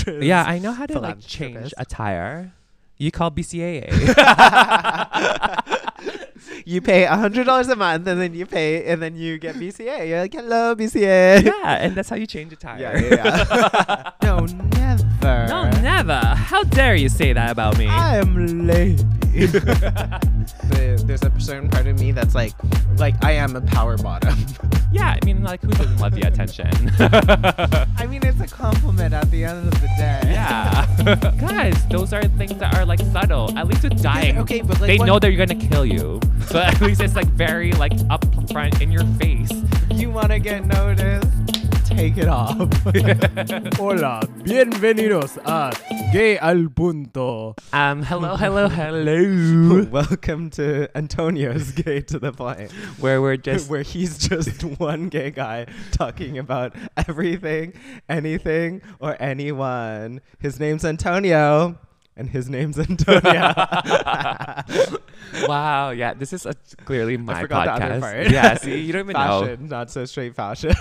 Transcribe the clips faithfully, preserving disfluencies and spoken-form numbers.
actress. Yeah, I know how to like change attire. You call B C A A. You pay a hundred dollars a month, and then you pay, and then you get B C A. You're like, hello, B C A. Yeah, and that's how you change attire. Yeah, yeah. yeah. No, never. No, never. How dare you say that about me? I am lady. the, there's a certain part of me that's like, like I am a power bottom. Yeah, I mean, like, who doesn't love the attention? I mean, it's a compliment at the end of the day. Yeah. Guys, those are things that are, like, subtle. At least with dying, okay, but like, they what, know they're gonna kill you. But at least it's, like, very, like, up front in your face. You want to get noticed? Take it off. Hola, bienvenidos a Gay al Punto. Um, hello, hello, hello. Welcome to Antonio's Gay to the Point, where we're just where he's just one gay guy talking about everything, anything, or anyone. His name's Antonio, and his name's Antonia. Wow, yeah, this is a, clearly my I forgot podcast. the other part. Yeah, see, you don't even fashion, know. Not so straight fashion.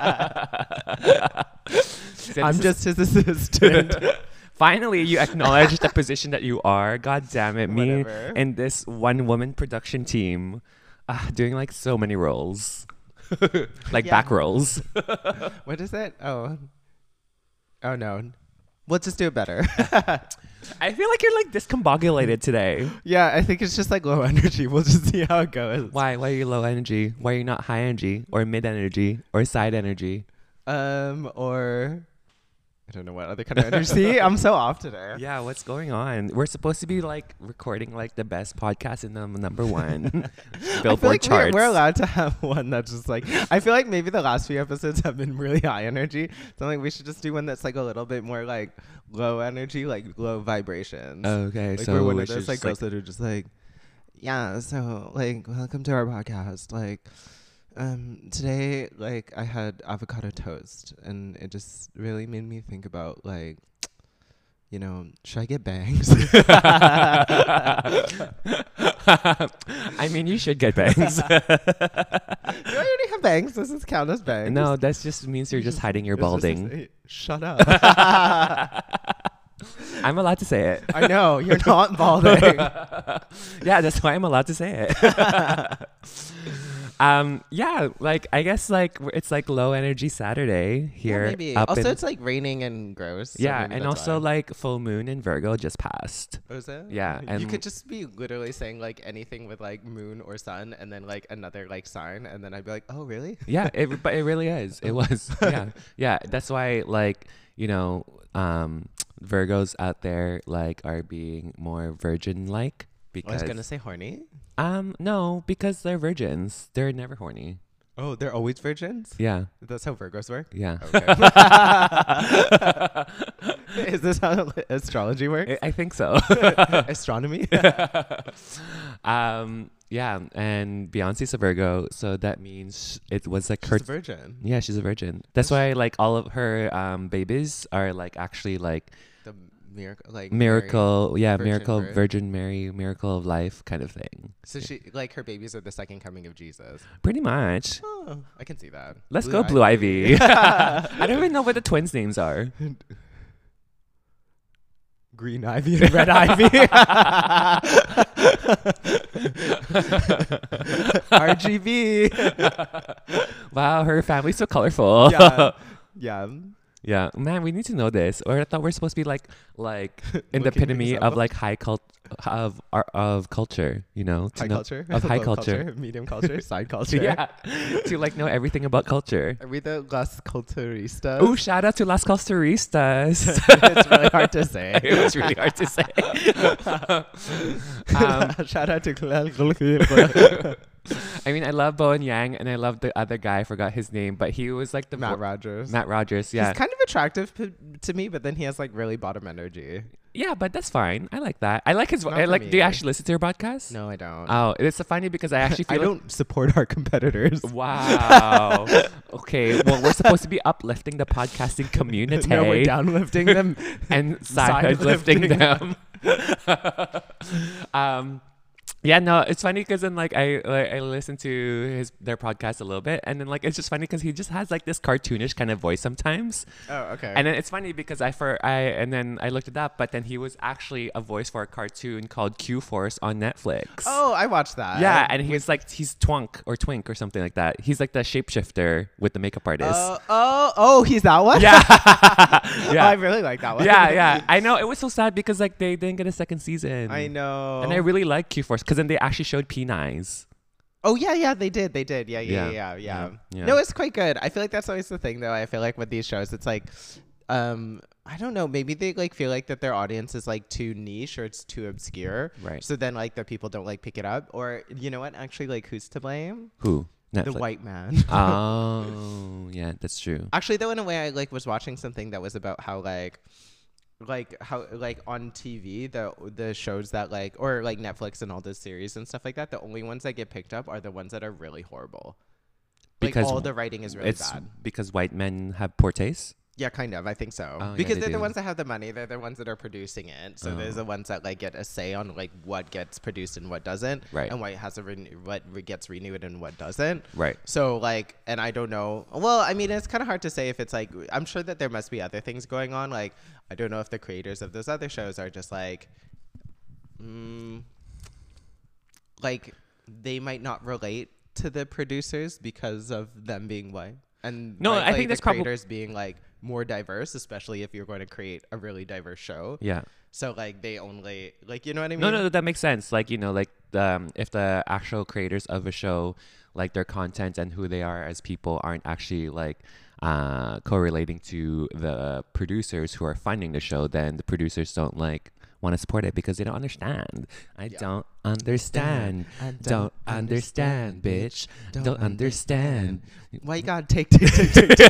I'm just his assistant. Finally, you acknowledge the position that you are. God damn it, me Whatever. and this one-woman production team uh, doing like so many roles. Like Yeah. back roles. What is it? Oh. Oh, no. We'll just do it better. I feel like you're like discombobulated today. Yeah, I think it's just like low energy. We'll just see how it goes. Why? Why are you low energy? Why are you not high energy or mid energy or side energy? Um, or I don't know what other kind of energy. See, I'm so off today. Yeah, what's going on? We're supposed to be like recording like the best podcast in the number one I Billboard feel like charts. we're, we're allowed to have one that's just like, I feel like maybe the last few episodes have been really high energy. So I'm like, we should just do one that's like a little bit more like low energy, like low vibrations. Okay, like so we're one we of should those like just, like- girls that are just like, yeah, so like, welcome to our podcast. Like, um, today, like, I had avocado toast, and it just really made me think about, like, you know, should I get bangs? I mean, you should get bangs. Do I already have bangs? Does this count as bangs? No, that just means you're just hiding your It's just- balding. hey, shut up. I'm allowed to say it. I know, you're not balding. Yeah, that's why I'm allowed to say it. um, yeah, like I guess like w- it's like low energy Saturday here. Yeah, maybe. up Also, in- it's like raining and gross. so yeah, maybe and that's also why. like full moon in Virgo just passed. Oh, is it? yeah, you and- could just be literally saying like anything with like moon or sun, and then like another like sign, and then I'd be like, oh, really? Yeah, it, but it really is. It was. Yeah, yeah. That's why like you know um, Virgos out there like are being more virgin like I because was gonna say horny. um no because they're virgins. They're never horny. Oh, they're always virgins? Yeah, That's how Virgos work? yeah. Okay. Is this how astrology works? I- I think so. Astronomy? um, yeah, and Beyonce's a Virgo, so that means it was like She's her. a virgin. Yeah, she's a virgin. That's why like all of her um babies are like actually like The miracle, like miracle, Mary, yeah, virgin miracle, birth. Virgin Mary, miracle of life kind of thing. So she, like, her babies are the second coming of Jesus. Pretty much. Oh, I can see that. Let's go, Blue Ivy. I don't even know what the twins' names are. Green Ivy and Red Ivy. R G B. Wow, her family's so colorful. Yeah. Yeah. Yeah, man, we need to know this. Or I thought we're supposed to be like, like in the Looking epitome things of up. like high cult of art of culture. You know, to High know- culture. of high Low culture. Medium culture. Side culture. Yeah, to like know everything about culture. Are we the Las Culturistas? Oh, shout out to Las Costaristas. It's really hard to say. It was really hard to say. um, Shout out to I mean, I love Bowen Yang and I love the other guy. I forgot his name, but he was like the Matt vo- Rogers. Matt Rogers. Yeah, He's kind of attractive p- to me, but then he has like really bottom energy. yeah, but that's fine. I like that. I like his. vo- Not I for like. Do you me. actually listen to your podcast? No, I don't. Oh, it's so funny because I actually I feel. don't support our competitors. Like, wow. Okay. Well, we're supposed to be uplifting the podcasting community. No, we're downlifting them. and side lifting Side-lifting them. um, Yeah, no, it's funny because then like I like, I listened to his their podcast a little bit, and then like it's just funny because he just has like this cartoonish kind of voice sometimes. Oh, okay. And then it's funny because I for I and then I looked it up, but then he was actually a voice for a cartoon called Q Force on Netflix. Oh, I watched that. Yeah, and he's like he's Twunk or Twink or something like that. He's like the shapeshifter with the makeup artist. Oh, oh, oh, he's that one. Yeah, Oh, yeah, I really like that one. yeah, yeah. I know it was so sad because like they didn't get a second season. I know. And I really like Q Force because then they actually showed P-Nice. Oh yeah, yeah, they did, they did, yeah, yeah, Yeah. yeah, yeah, yeah. Yeah. No, it's quite good. I feel like that's always the thing, though. I feel like with these shows, it's like, um, I don't know, maybe they like feel like that their audience is like too niche or it's too obscure, Right. so then like the people don't like pick it up, or you know what? Actually, like who's to blame? Who? Netflix. The white man. Oh, yeah, that's true. Actually, though, in a way, I like was watching something that was about how like. like how like on T V the the shows that like or like Netflix and all those series and stuff like that, the only ones that get picked up are the ones that are really horrible. Like Because all the writing is really it's bad. because white men have poor taste. Yeah, kind of. I think so. Oh, yeah, because they they're the do. ones that have the money. They're the ones that are producing it. So there's Oh. the ones that like get a say on like what gets produced and what doesn't, Right. and what has a renew- what re- gets renewed and what doesn't. Right. So like, and I don't know. Well, I mean, it's kind of hard to say if it's like. I'm sure that there must be other things going on. Like, I don't know if the creators of those other shows are just like, mm, like they might not relate to the producers because of them being white. And No, like, I like, think the that's probably- creators being like more diverse, especially if you're going to create a really diverse show. Yeah. So like they only like you know what I mean? No, no, that makes sense. Like, you know, like um, if the actual creators of a show, like their content and who they are as people aren't actually like uh, correlating to the producers who are funding the show, then the producers don't like want to support it because they don't understand. I Yeah. don't understand. I Don't understand, bitch. Don't understand. Why you gotta take take take take? take.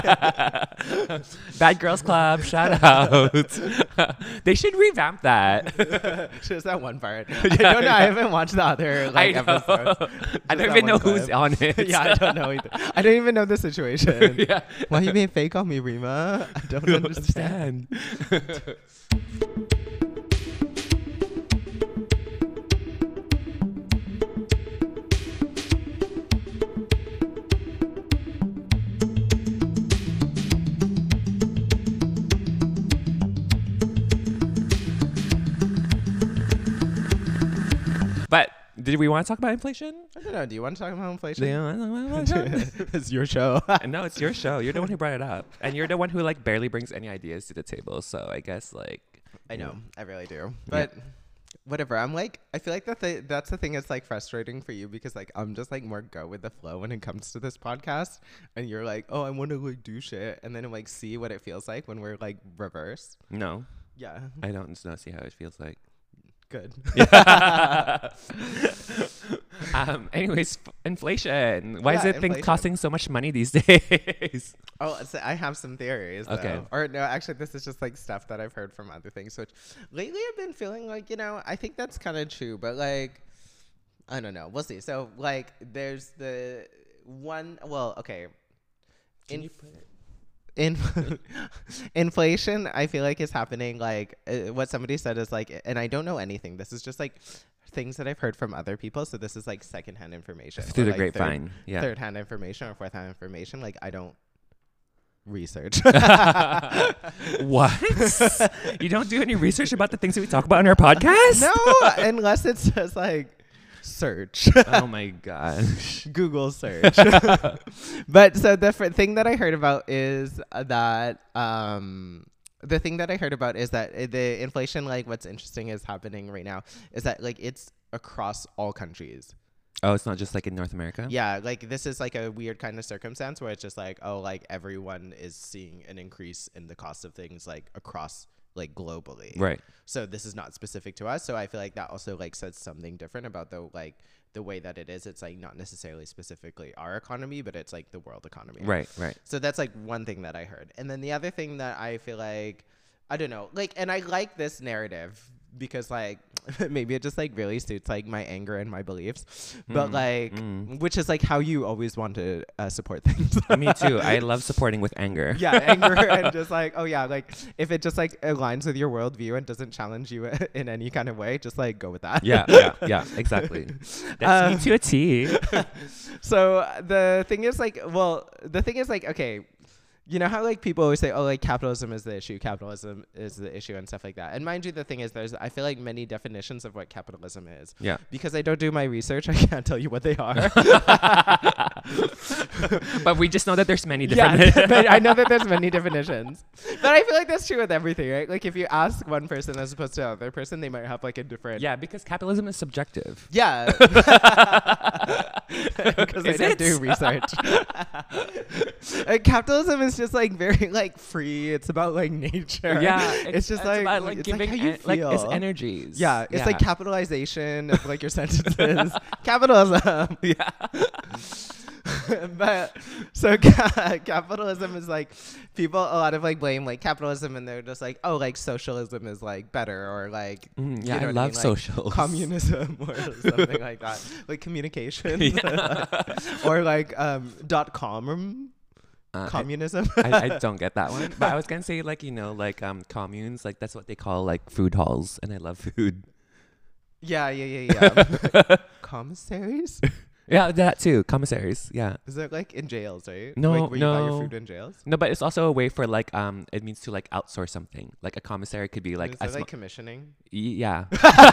Bad Girls Club, shout out. They should revamp that. Just that one part. I don't know. I haven't watched the other like I know. episodes. I Just don't that even know one who's clip. on it. Yeah, I don't know either. I don't even know the situation. Yeah. Why you being fake on me, Rima? I don't, Don't understand. understand. But did we want to talk about inflation? I don't know. Do you want to talk about inflation? Do you want to talk about inflation? It's your show. No, it's your show. You're the one who brought it up, and you're the one who like barely brings any ideas to the table. So I guess like I you know. I really do. But whatever. I'm like, I feel like that the, that's the thing that's like frustrating for you because like I'm just like more go with the flow when it comes to this podcast, and you're like, oh, I want to like do shit, and then like see what it feels like when we're like reverse. no, Yeah. I don't know. See how it feels like. Good. um. Anyways, f- inflation. Why is Yeah, it thing inflation. costing so much money these days? Oh, so I have some theories. Though. Okay. Or no, actually, this is just like stuff that I've heard from other things. Which lately I've been feeling like you know I think that's kind of true, but like I don't know. We'll see. So like there's the one. Well, okay. In, in inflation, I feel like is happening. Like uh, what somebody said is like, and I don't know anything. This is just like things that I've heard from other people. So this is like secondhand information Through or, the like, grapevine. Third, Yeah. third-hand information or fourth-hand information. Like I don't research. What? You don't do any research about the things that we talk about on our podcast? No, unless it says like search. Oh my gosh. Google search. But so the fr- thing that I heard about is uh, that um the thing that I heard about is that uh, the inflation, like what's interesting is happening right now is that like it's across all countries. Oh, it's not just like in North America? Yeah, like this is like a weird kind of circumstance where it's just like, oh, like everyone is seeing an increase in the cost of things like across like globally. Right. So this is not specific to us. So I feel like that also like says something different about the like the way that it is. It's like not necessarily specifically our economy, but it's like the world economy. Right, right. So that's like one thing that I heard. And then the other thing that I feel like, I don't know, like, and I like this narrative because like maybe it just like really suits like my anger and my beliefs, but Mm, like mm. which is like how you always want to uh, support things. Me too. I love supporting with anger. Yeah, anger and just like, oh yeah, like if it just like aligns with your worldview and doesn't challenge you in any kind of way, just like go with that. Yeah, yeah, yeah, exactly. That's me Um, to a T. So the thing is like, well, the thing is like, okay, you know how like people always say, oh, like capitalism is the issue, capitalism is the issue and stuff like that. And mind you, the thing is, there's I feel like many definitions of what capitalism is. Yeah. Because I don't do my research, I can't tell you what they are. But we just know that there's many Yeah, different. but I know that there's many definitions. But I feel like that's true with everything, right? Like if you ask one person as opposed to another person, they might have like a different. Yeah, because capitalism is subjective. Yeah. Because I Is didn't it? do research. Uh, capitalism is just like very like free. It's about like nature. Yeah, It's, just like, about, like it's giving like how you en- like it's feel. energies. Yeah, it's like capitalization of like your sentences. Capitalism. Yeah. But so ca- capitalism is like people a lot of like blame like capitalism and they're just like, oh, like socialism is like better or like Mm, you yeah, know I what love mean? Like, socials. communism or something like that, like communication. Yeah. Or like um dot com Uh, I- communism. I, I don't get that one, but I was gonna say like you know like um communes, like that's what they call like food halls, and I love food. Yeah, yeah, yeah, yeah. Commissaries? Yeah, that too. Commissaries. Yeah. Is it like in jails, right? No, like, where you buy your no. food in jails? No, but it's also a way for like um it means to like outsource something. Like a commissary could be like Is a it sma- like commissioning? y- yeah.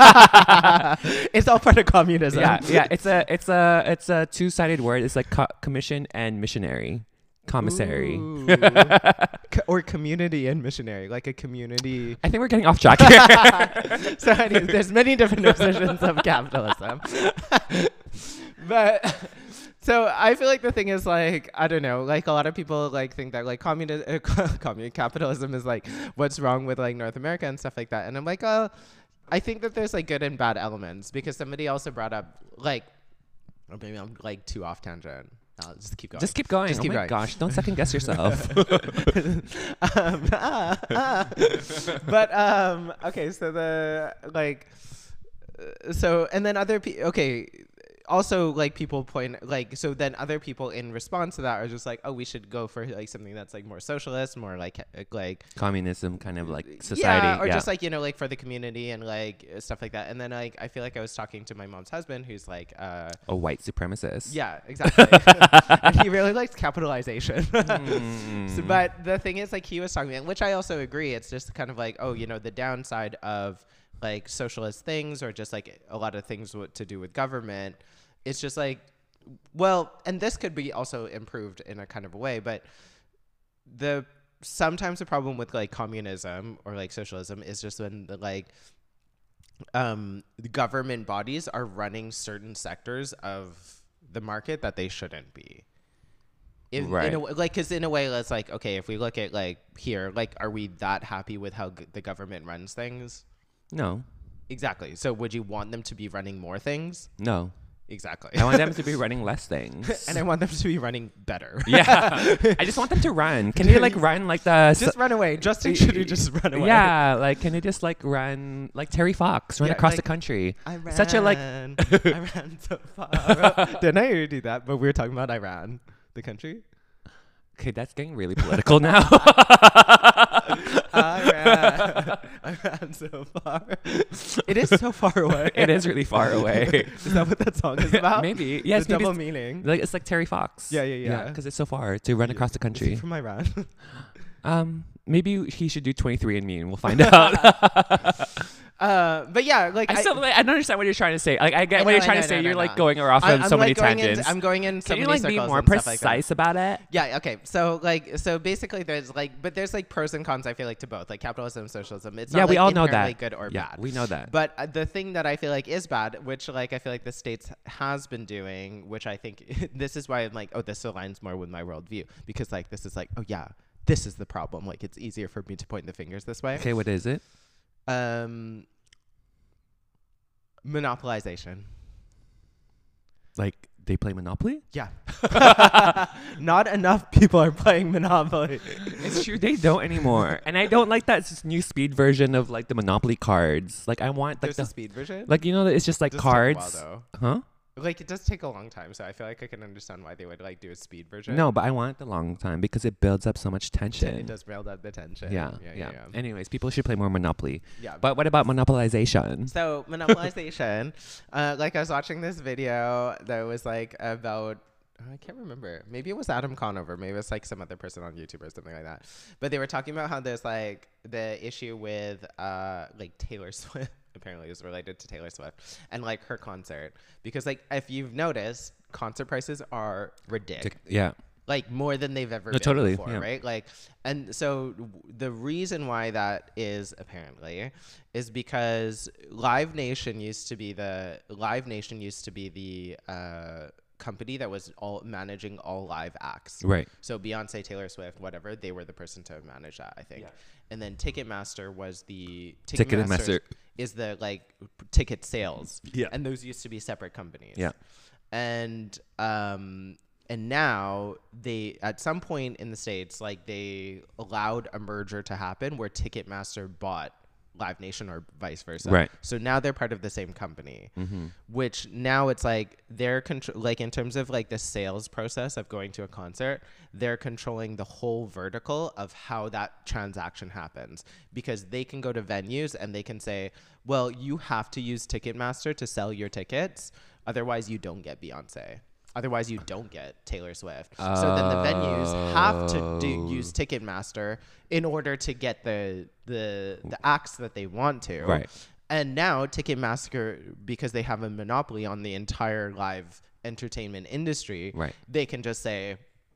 It's all part of communism. yeah, yeah, it's a it's a it's a two-sided word. It's like co- commission and missionary. Commissary. Ooh. Co- or community and missionary, like a community. I think we're getting off track here. So anyways, there's many different definitions of capitalism. But so I feel like the thing is like, I don't know, like a lot of people like think that like communism, uh, commun- capitalism is like what's wrong with like North America and stuff like that. And I'm like, uh, I think that there's like good and bad elements because somebody also brought up like, or maybe I'm like too off tangent. I'll just keep going. Just keep going. Just oh keep my going. gosh, don't second guess yourself. um, ah, ah. But um, okay, so the like, uh, so and then other people. Okay, also like people point like so then other people in response to that are just like, oh, we should go for like something that's like more socialist, more like uh, like Communism, kind of like society. yeah, or yeah. just like you know like for the community and like uh, stuff like that. And then like I feel like I was talking to my mom's husband, who's like uh. a white supremacist. Yeah, exactly. And he really likes capitalization. Mm. So, but the thing is, like, he was talking, which I also agree. It's just kind of like, oh, you know, the downside of like socialist things or just like a lot of things w- to do with government. It's just like, well, and this could be also improved in a kind of a way, but the sometimes the problem with like communism or like socialism is just when the like um the government bodies are running certain sectors of the market that they shouldn't be. If, Right. in a, w- like, because in a way, it's like, okay, if we look at like here, like, are we that happy with how g- the government runs things? No, Exactly. So would you want them to be running more things? no. Exactly. I want them to be running less things. And I want them to be running better. Yeah, I just want them to run. Can you like run like the? Just run away. Justin should just run away. Yeah, like can you just like run like Terry Fox, run Yeah, across like, the country? I ran. Such a like. I ran so far. Didn't I already do that? But we were talking about Iran, the country. Okay, that's getting really political now. I ran. I ran so far. It is so far away. It is really far away. Is that what that song is about? Maybe. Yes, The maybe double it's, meaning. like it's like Terry Fox. Yeah, yeah, yeah. Because it's so far to run across the Is he country. from Iran? Um, maybe he should do twenty-three and me, and we'll find out. uh, but yeah, like I still, like, I don't understand what you're trying to say. Like, I get I what know, you're I trying know, to say. no, no, you're like no. going off I- on I'm so like many going tangents. Into, I'm going in so Can you many like be circles more and stuff like that. precise about it? Yeah, okay. So like so basically there's like but there's like pros and cons I feel like to both, like capitalism and socialism. It's Yeah, not we like all know inherently that. good or Yeah, bad. we know that. But uh, the thing that I feel like is bad, which like I feel like the States has been doing, which I think this is why I'm like, oh, this aligns more with my worldview. Because like this is like, oh yeah, this is the problem. Like it's easier for me to point the fingers this way. Okay, what is it? Um monopolization. Like they play Monopoly? Yeah. Not enough people are playing Monopoly. It's true, they don't anymore. And I don't like that s- new speed version of like the Monopoly cards. Like I want like There's the a speed version. like you know it's just like Does take a while, cards. though. Huh? Like it does take a long time, so I feel like I can understand why they would like do a speed version. No, but I want the long time because it builds up so much tension. It does build up the tension. Yeah, yeah, yeah, yeah. yeah. Anyways, people should play more Monopoly. Yeah. But what about monopolization? So monopolization, uh, like I was watching this video that was like about, I can't remember. Maybe it was Adam Conover. Maybe it was like some other person on YouTube or something like that. But they were talking about how there's like the issue with uh, like Taylor Swift. Apparently it was related to Taylor Swift and like her concert. Because like if you've noticed, concert prices are ridiculous. Yeah. Like more than they've ever No, been totally, before, yeah. right? Like, and so w- the reason why that is apparently is because Live Nation used to be the Live Nation used to be the uh, company that was all managing all live acts. Right. So Beyonce, Taylor Swift, whatever, they were the person to manage that, I think. Yeah. And then Ticketmaster was the Ticketmaster is the like p- ticket sales. Yeah. And those used to be separate companies. Yeah. And um and now they at some point in the States, like they allowed a merger to happen where Ticketmaster bought Live Nation or vice versa. Right. So now they're part of the same company, Mm-hmm. which now it's like they're contr- like in terms of like the sales process of going to a concert, they're controlling the whole vertical of how that transaction happens because they can go to venues and they can say, well, you have to use Ticketmaster to sell your tickets. Otherwise you don't get Beyonce. Otherwise you don't get Taylor Swift. So then the venues have to do, use Ticketmaster in order to get the the the acts that they want to. Right. And now Ticketmaster, because they have a monopoly on the entire live entertainment industry, Right. they can just say,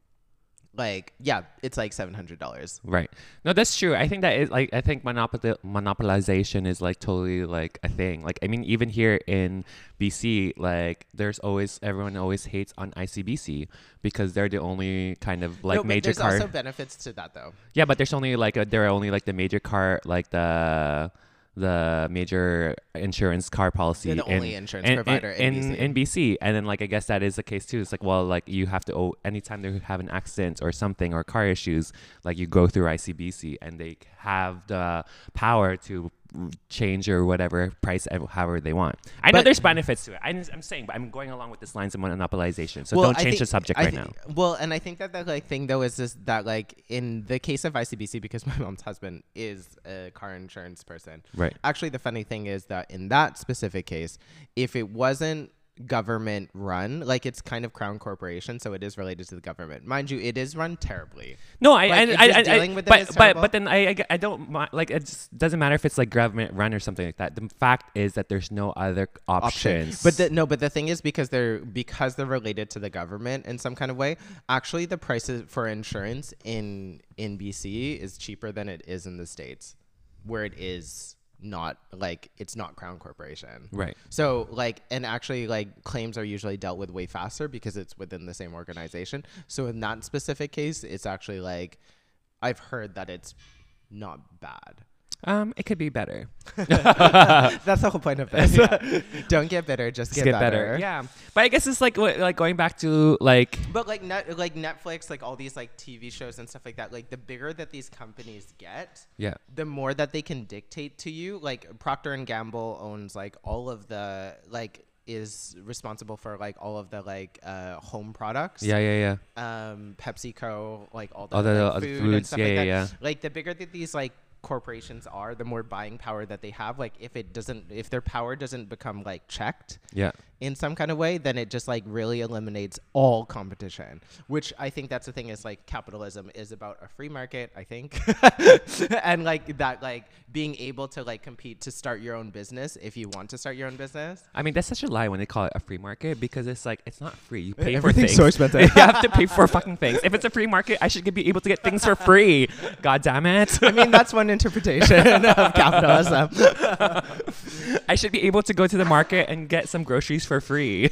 like, yeah, it's like seven hundred dollars. Right. No, that's true. I think that is like I think monopol- monopolization is like totally like a thing. Like I mean, even here in B C, like there's always everyone always hates on I C B C because they're the only kind of like no, but major there's car. also benefits to that, though. Yeah, but there's only like a, there are only like the major car like the the major insurance car policy They're the in, only insurance in, provider in, in, B C. in B C. And then like I guess that is the case too. It's like, well, like you have to owe anytime they have an accident or something or car issues, like you go through I C B C and they have the power to change or whatever price ev- however they want. I know But- there's benefits to it. I'm, I'm saying, but I'm going along with this lines of monopolization. So Well, don't I change think- the subject I right thi- now. Well, and I think that the like thing though is just that like in the case of I C B C, because my mom's husband is a car insurance person. Right. Actually, the funny thing is that in that specific case, if it wasn't government run, like it's kind of Crown Corporation, so it is related to the government. Mind you, it is run terribly. No, I, Like, I, if I, just I, dealing I with it but, is but, terrible. but then I, I, I don't mi- like. It just doesn't matter if it's like government run or something like that. The fact is that there's no other Option. options. But the, no, but the thing is because they're because they're related to the government in some kind of way. Actually, the prices for insurance in in B C is cheaper than it is in the States, where it is not like it's not Crown Corporation. right. So like, and actually like claims are usually dealt with way faster because it's within the same organization. So in that specific case, it's actually like, I've heard that it's not bad. Um, it could be better. That's the whole point of this. Don't get bitter, just Just get, get better. better. Yeah. But I guess it's like what- like going back to like But like net, like Netflix, like all these like T V shows and stuff like that, like the bigger that these companies get, yeah. the more that they can dictate to you. Like Procter and Gamble owns like all of the like is responsible for like all of the like uh, home products. Yeah, yeah, yeah. Um, PepsiCo, like all the, All the like, other food foods, and stuff yeah, like yeah, that. yeah. Like the bigger that these like corporations are, the more buying power that they have. Like if it doesn't, if their power doesn't become like checked Yeah. in some kind of way, then it just like really eliminates all competition, which I think that's the thing is like capitalism is about a free market, I think. And like that, like being able to like compete to start your own business if you want to start your own business. I mean, that's such a lie when they call it a free market because it's like it's not free. You pay for Everything's things. so expensive. You have to pay for fucking things. If it's a free market, I should be able to get things for free. God damn it. I mean, that's one interpretation of capitalism. I should be able to go to the market and get some groceries for free.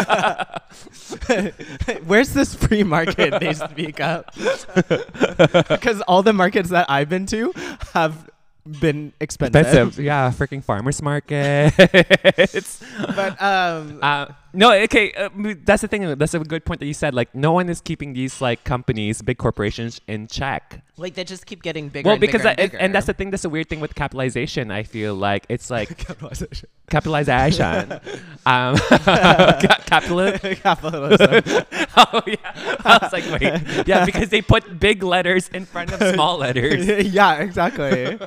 Where's this free market they speak of? Because all the markets that I've been to have been expensive. Expensive. Yeah, freaking farmers markets. But um, Uh, No, okay, uh, m- that's the thing. That's a good point that you said. Like, no one is keeping these like companies, big corporations, in check. Like they just keep getting bigger. Well, and because bigger and, that, bigger. and that's the thing. That's a weird thing with capitalization. I feel like it's like Capitalization. capitalization. um, ca- capital- capitalism. oh yeah, I was like, wait, yeah, because they put big letters in front of small letters. Yeah, exactly.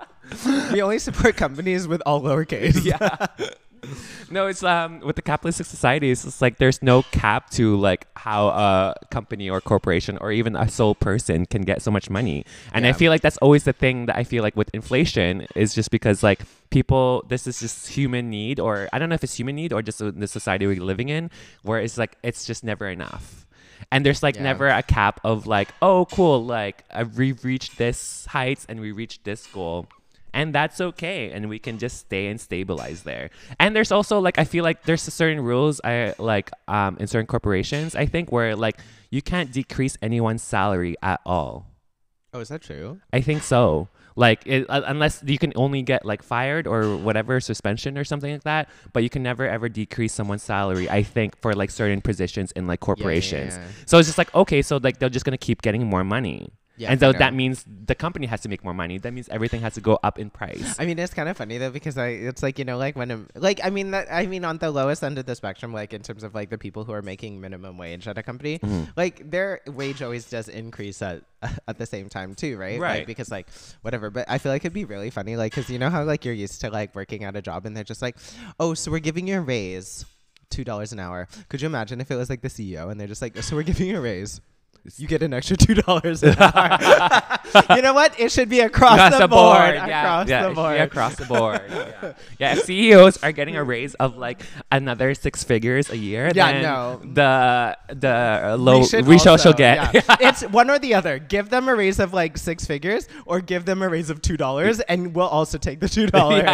We only support companies with all lowercase. Yeah. No, it's um with the capitalistic societies, it's like there's no cap to like how a company or corporation or even a sole person can get so much money. And I Yeah. feel like that's always the thing that I feel like with inflation is just because like people, this is just human need, or I don't know if it's human need or just the society we're living in, where it's like it's just never enough. And there's like Yeah. never a cap of like, oh cool, like uh, we've reached this heights and we reached this goal. And that's okay, and we can just stay and stabilize there. And there's also like I feel like there's certain rules I like um, in certain corporations I think where like you can't decrease anyone's salary at all. Oh, is that true? I think so. Like it, uh, unless you can only get like fired or whatever, suspension or something like that, but you can never ever decrease someone's salary. I think for like certain positions in like corporations. Yeah, yeah, yeah. So it's just like okay, so like they're just gonna keep getting more money. Yeah, and so I know. that means the company has to make more money. That means everything has to go up in price. I mean, it's kind of funny though because I, it's like you know, like when I'm, like I mean, that, I mean, on the lowest end of the spectrum, like in terms of like the people who are making minimum wage at a company, Mhm. like their wage always does increase at at the same time too, right? Right. Like, because like whatever, but I feel like it'd be really funny, like because you know how like you're used to like working at a job and they're just like, oh, so we're giving you a raise, two dollars an hour. Could you imagine if it was like the C E O and they're just like, so we're giving you a raise. You get an extra two dollars an hour. You know what? It should be across, Across the, the board. board, yeah, Across yeah, the it should board. be across the board. yeah. yeah, if C E Os are getting a raise of like another six figures a year, Yeah, then no. the the uh, low We should we shall also- shall get. yeah. It's one or the other. Give them a raise of like six figures, or give them a raise of two dollars, and we'll also take the two dollars.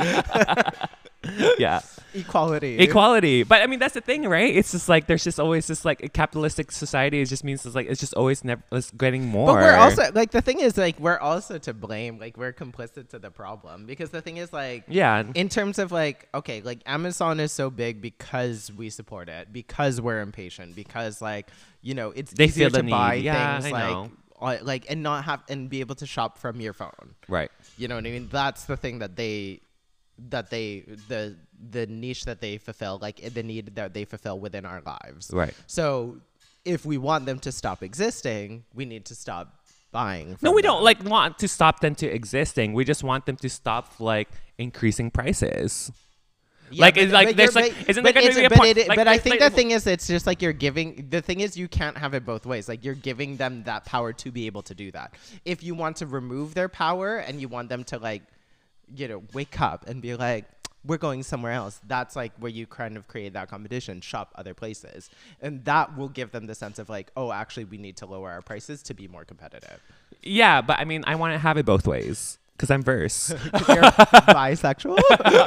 yeah. Equality. Equality. But I mean that's the thing, right? It's just like there's just always this like a capitalistic society. It just means it's like it's just always never it's getting more. But we're also like the thing is like we're also to blame. Like we're complicit to the problem because the thing is like yeah. in terms of like okay, like Amazon is so big because we support it, because we're impatient, because like you know it's They easier feel the to buy need. Yeah, things I like know. uh, like and not have and be able to shop from your phone. Right. You know what I mean? That's the thing that they that they the the niche that they fulfill, like the need that they fulfill within our lives. Right. So if we want them to stop existing, we need to stop buying. No, from we them. don't like want to stop them to existing. We just want them to stop like increasing prices. Yeah, like but- it's like but there's you're- like but- isn't there but going to it's- be a but point? it- like, but I like- think like- the thing is, it's just like you're giving. The thing is, you can't have it both ways. Like you're giving them that power to be able to do that. If you want to remove their power and you want them to like, you know, wake up and be like, we're going somewhere else. That's like where you kind of create that competition, shop other places. And that will give them the sense of like, oh, actually, we need to lower our prices to be more competitive. yeah, but I mean, I want to have it both ways because I'm verse. 'Cause you're bisexual.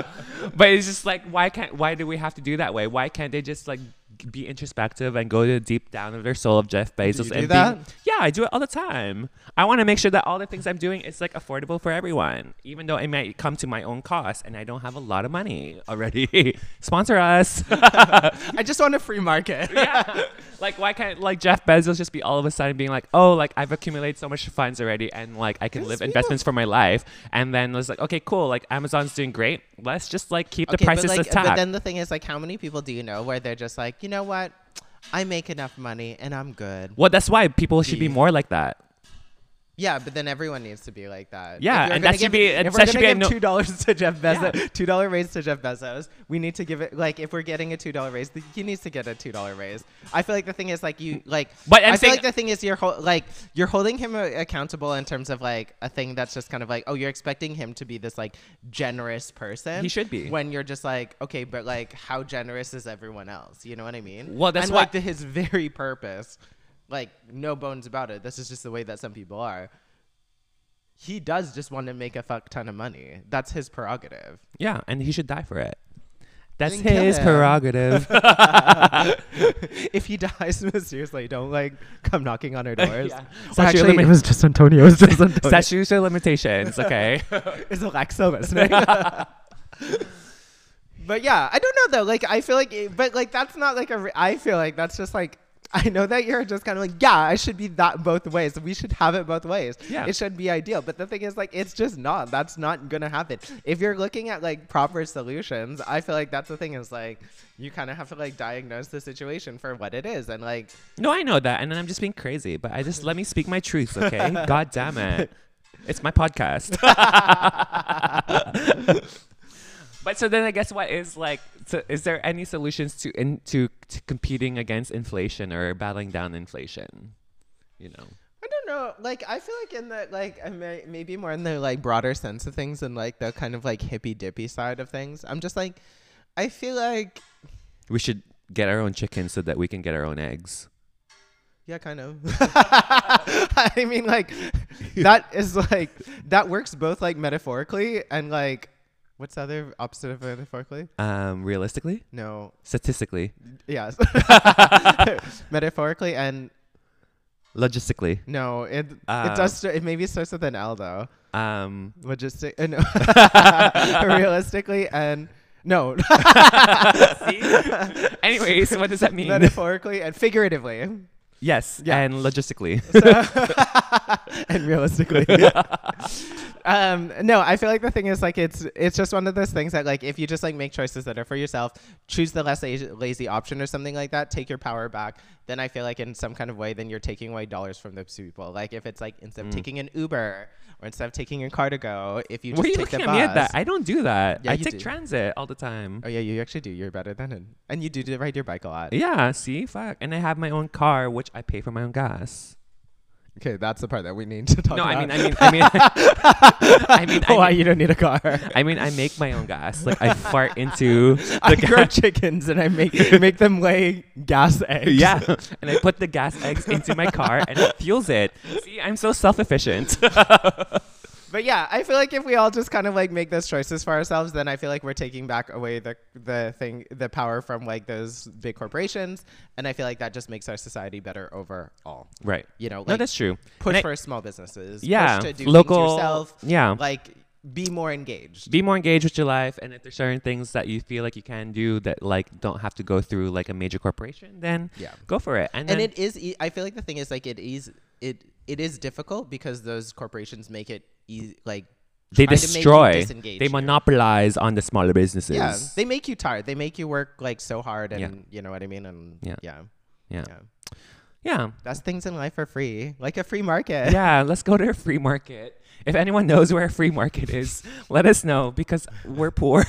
But it's just like, why can't? Why do we have to do that way? Why can't they just like g- be introspective and go to the deep down of their soul of Jeff Bezos? you do and that? Being, yeah, I do it all the time. I want to make sure that all the things I'm doing is like affordable for everyone, even though it might come to my own cost, and I don't have a lot of money already. Sponsor us. I just want a free market. yeah. Like, why can't like Jeff Bezos just be all of a sudden being like, oh, like I've accumulated so much funds already, and like I can Yes, live we investments for my life, and then it's like, okay, cool, like Amazon's doing great. Let's just like keep the Okay, prices but, like, intact. but then the thing is, like, how many people do you know where they're just like, you know what? I make enough money and I'm good. Well, that's why people should be The- more like that. Yeah, but then everyone needs to be like that. Yeah, If you're and gonna that should give- be- If that we're should gonna be a give no- two dollars to Jeff Bezos, Yeah. two dollar raise to Jeff Bezos, we need to give it. Like, if we're getting a two dollar raise, th- he needs to get a two dollar raise. I feel like the thing is, like, you like. But I'm I feel saying- like the thing is, you're ho- like you're holding him uh, accountable in terms of like a thing that's just kind of like, oh, you're expecting him to be this like generous person. He should be. When you're just like, okay, but like, how generous is everyone else? You know what I mean? Well, that's and why- like the, his very purpose, like no bones about it. This is just the way that some people are. He does just want to make a fuck ton of money. That's his prerogative. Yeah, and he should die for it. That's Then kill his him. prerogative. If he dies mysteriously, don't like come knocking on our doors. Yeah. So Statute actually, limit- It was just Antonio. It was just Antonio. Statute of limitations, okay? is Alexa listening? But yeah, I don't know though. Like I feel like, it, but like that's not like a. Re- I feel like that's just like. I know that you're just kind of like, yeah, I should be that both ways. We should have it both ways. Yeah. It should be ideal. But the thing is, like, it's just not. That's not going to happen. If you're looking at, like, proper solutions, I feel like that's the thing is, like, you kind of have to, like, diagnose the situation for what it is. And, like... No, I know that. And then I'm just being crazy. But I just... Let me speak my truth, okay? God damn it. It's my podcast. But so then I guess what is like, so is there any solutions to, in, to to competing against inflation or battling down inflation? You know? I don't know. Like, I feel like in the, like, I may, maybe more in the, like, broader sense of things and, like, the kind of, like, hippy-dippy side of things. I'm just, like, I feel like... We should get our own chicken so that we can get our own eggs. Yeah, kind of. I mean, like, that is, like, that works both, like, metaphorically and, like... What's the other opposite of metaphorically? Um, realistically? No. Statistically? Yes. Metaphorically and... Logistically? No, it Um, it does. St- it maybe starts with an L though. Um, Logistic. Uh, no. Realistically and no. See? Anyways, what does that mean? Metaphorically and figuratively. Yes, Yeah. and logistically. So and realistically. um, no, I feel like the thing is like it's it's just one of those things that like if you just like make choices that are for yourself, choose the less la- lazy option or something like that, take your power back. Then I feel like in some kind of way, then you're taking away dollars from those people. Like if it's like instead of Mm. taking an Uber or instead of taking a car to go, if you just What are you take looking the at bus. me at that? I don't do that. Yeah, I you take do. transit all the time. Oh yeah, you actually do. You're better than it, and you do do ride your bike a lot. Yeah, see? Fuck. And I have my own car, which I pay for my own gas. Okay, that's the part that we need to talk No, about. I mean, I mean, I mean, I mean, I why mean, you don't need a car. I mean, I make my own gas. Like I fart into I the grow gas. chickens and I make make them lay gas eggs. Yeah, and I put the gas eggs into my car and it fuels it. See, I'm so self-efficient. But yeah, I feel like if we all just kind of like make those choices for ourselves, then I feel like we're taking back away the the thing, the power from like those big corporations, and I feel like that just makes our society better overall. Right. You know, like No, that's true. push And I- for small businesses. Yeah, push to do local. things yourself. Yeah. Like be more engaged. Be more engaged with your life, and if there's certain things that you feel like you can do that like don't have to go through like a major corporation, then Yeah. go for it. And, And then, it is. E- I feel like the thing is like it is it it is difficult because those corporations make it easy. Like they try to make you destroy, disengage they you. monopolize on the smaller businesses. Yeah, they make you tired. They make you work like so hard, and Yeah. you know what I mean. And Yeah. yeah, yeah, yeah. yeah. Best things in life are free, like a free market. Yeah, let's go to a free market. If anyone knows where a free market is, let us know because we're poor.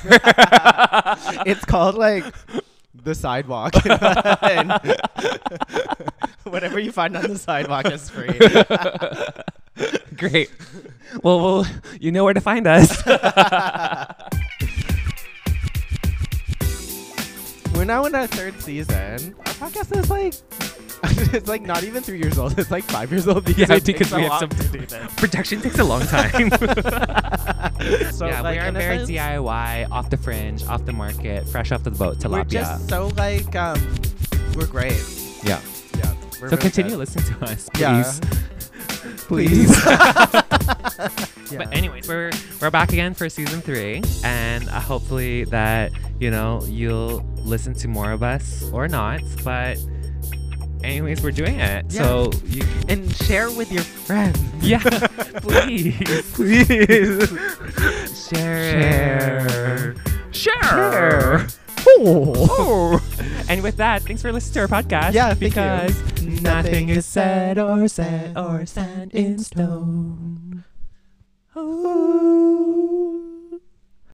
It's called like the sidewalk. And whatever you find on the sidewalk is free. Great. Well, well, you know where to find us. We're now in our third season. Our podcast is like, it's like not even three years old. It's like five years old because Yeah, it because takes a we have long some- to do this. Production takes a long time. So yeah, like, we are in a very sense, D I Y, off the fringe, off the market, fresh off the boat, We're tilapia. just so like, um, we're great. Yeah. Yeah. We're So really continue good. listening to us, Yeah. please. Please. Yeah. But anyways, we're we're back again for season three, and uh, hopefully that you know you'll listen to more of us or not. But anyways, we're doing it. Yeah. So you, And share with your friends. yeah, please, Please. share, share. Oh. And with that, thanks for listening to our podcast. Yeah, thank you. because Nothing nothing is is said or said or stand in stone. Oh.